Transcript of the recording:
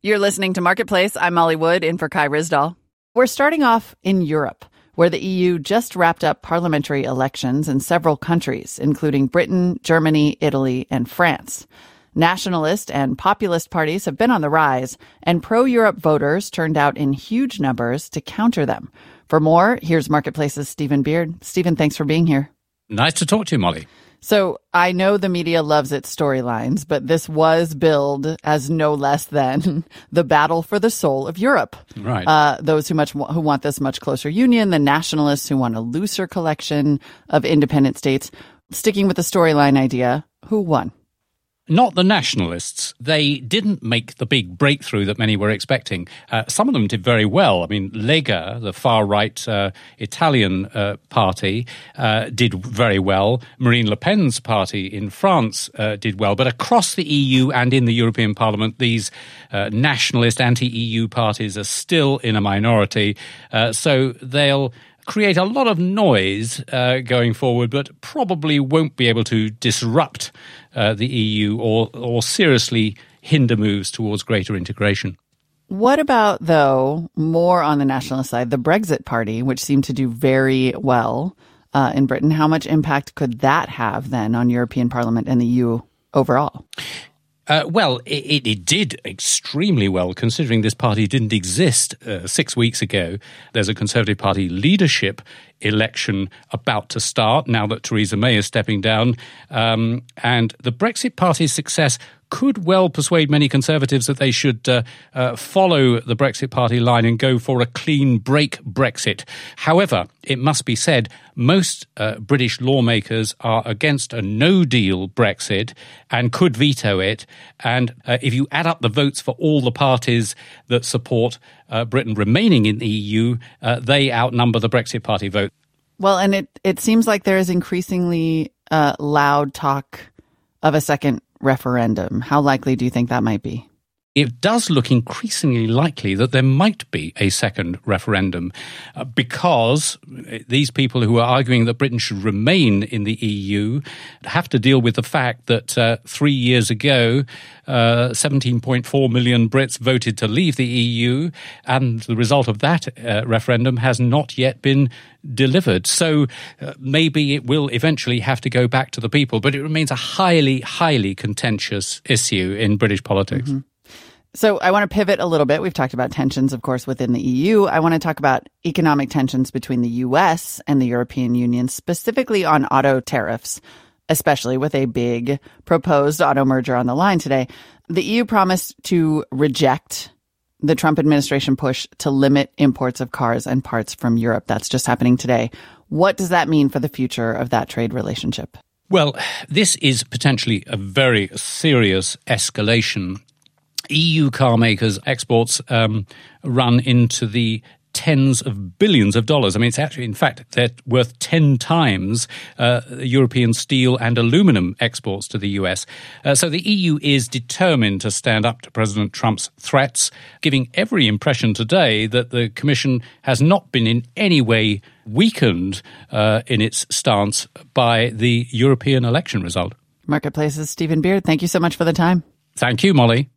You're listening to Marketplace. I'm Molly Wood, in for Kai Ryssdal. We're starting off in Europe, where the EU just wrapped up parliamentary elections in several countries, including Britain, Germany, Italy, and France. Nationalist and populist parties have been on the rise, and pro-Europe voters turned out in huge numbers to counter them. For more, here's Marketplace's Stephen Beard. Stephen, thanks for being here. Nice to talk to you, Molly. So I know the media loves its storylines, but this was billed as no less than the battle for the soul of Europe. Right. Those who want this much closer union, the nationalists who want a looser collection of independent states. Sticking with the storyline idea, who won? Not the nationalists. They didn't make the big breakthrough that many were expecting. Some of them did very well. I mean, Lega, the far-right Italian party, did very well. Marine Le Pen's party in France did well. But across the EU and in the European Parliament, these nationalist anti-EU parties are still in a minority. So they'll create a lot of noise going forward, but probably won't be able to disrupt the EU or seriously hinder moves towards greater integration. What about, though, more on the nationalist side, the Brexit Party, which seemed to do very well in Britain? How much impact could that have then on European Parliament and the EU overall? Well, it did extremely well, considering this party didn't exist 6 weeks ago. There's a Conservative Party leadership election about to start now that Theresa May is stepping down. And the Brexit Party's success could well persuade many Conservatives that they should follow the Brexit Party line and go for a clean break Brexit. However, it must be said, most British lawmakers are against a no-deal Brexit and could veto it. And if you add up the votes for all the parties that support Britain remaining in the EU, they outnumber the Brexit Party vote. Well, and it seems like there is increasingly loud talk of a second referendum. How likely do you think that might be? It does look increasingly likely that there might be a second referendum because these people who are arguing that Britain should remain in the EU have to deal with the fact that 3 years ago, 17.4 million Brits voted to leave the EU, and the result of that referendum has not yet been delivered. So maybe it will eventually have to go back to the people, but it remains a highly, highly contentious issue in British politics. Mm-hmm. So I want to pivot a little bit. We've talked about tensions, of course, within the EU. I want to talk about economic tensions between the U.S. and the European Union, specifically on auto tariffs, especially with a big proposed auto merger on the line today. The EU promised to reject the Trump administration push to limit imports of cars and parts from Europe. That's just happening today. What does that mean for the future of that trade relationship? Well, this is potentially a very serious escalation. EU car makers' exports run into the tens of billions of dollars. I mean, it's actually, in fact, they're worth 10 times European steel and aluminum exports to the US. So the EU is determined to stand up to President Trump's threats, giving every impression today that the Commission has not been in any way weakened in its stance by the European election result. Marketplace's Stephen Beard, thank you so much for the time. Thank you, Molly.